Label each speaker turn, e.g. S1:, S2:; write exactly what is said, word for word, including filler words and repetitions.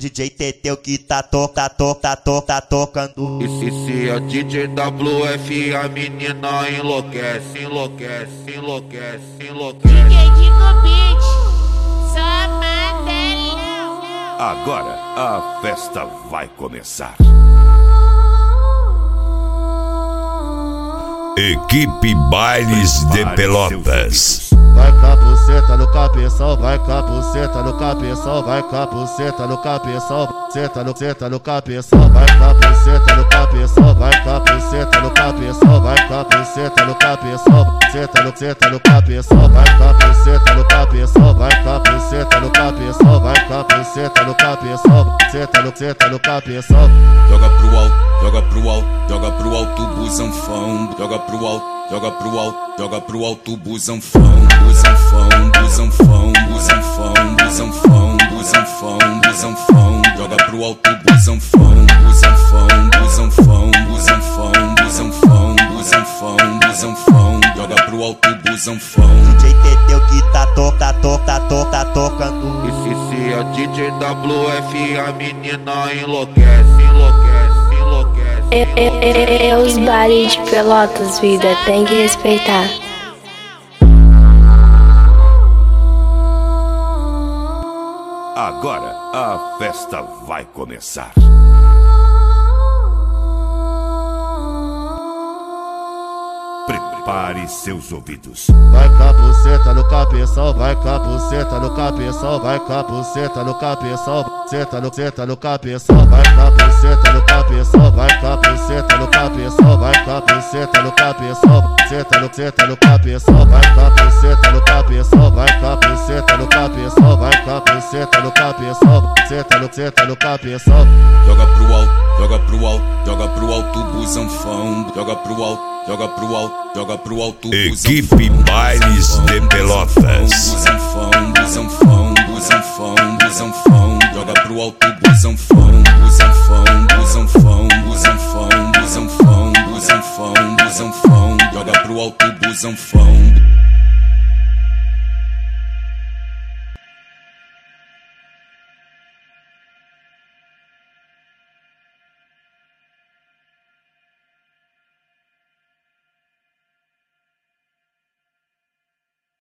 S1: D J Teteu que tá toca, toca, toca, tocando.
S2: E se, se é D J W F, a menina enlouquece, enlouquece, enlouquece, enlouquece.
S3: D J Digo Beat, só matéria.
S4: Agora a festa vai começar. Equipe Bailes de Pelotas.
S5: Vai capuceta no cabeção, vai capuceta no cabeção, vai capuceta no cabeção, senta no senta no cabeção, vai capuceta no cabeção, vai capuceta no cabeção, vai capuceta no cabeção, senta no senta no cabeção, vai capuceta no cabeção, vai capuceta no cabeção, vai capuceta no cabeção, senta no senta no cabeção.
S6: Joga pro alto, joga pro alto, joga pro alto, busanfão, joga pro alto, joga pro alto, joga pro alto, busanfão, busanfão, busanfão, busanfão, busanfão, busanfão, busanfão, joga pro alto, busanfão, busanfão, busanfão, busanfão, busanfão, busanfão, busanfão, joga pro alto, busanfão.
S1: D J Teteu que tá toca, toca, toca, tocando.
S2: E se, se é D J W F, a menina enlouquece, enlouquece, enlouquece.
S7: É, é, é, é os bares de Pelotas, vida, tem que respeitar.
S4: Agora a festa vai começar. Prepare seus ouvidos.
S5: Vai capuceta no cabeção, vai capuceta no cabeção, vai capuceta no cabeção, senta no senta no cabeção, vai capuceta no cabeção, vai capuceta no cabeção, vai capuceta no cabeção, senta no senta no cabeção, vai capuceta no cabeção, vai capuceta no cabeção, vai capuceta no cabeção, senta no senta no cabeção.
S6: Joga pro alto, joga pro alto, joga pro alto, busanfão, joga pro alto. Joga pro alto, joga pro alto,
S4: Equipe Bailes de Pelotas.
S6: Busanfão, busanfão, busanfão, busanfão, joga pro alto, busanfão, busanfão, busanfão, busanfão, busanfão, busanfão, busanfão, joga pro alto, busanfão.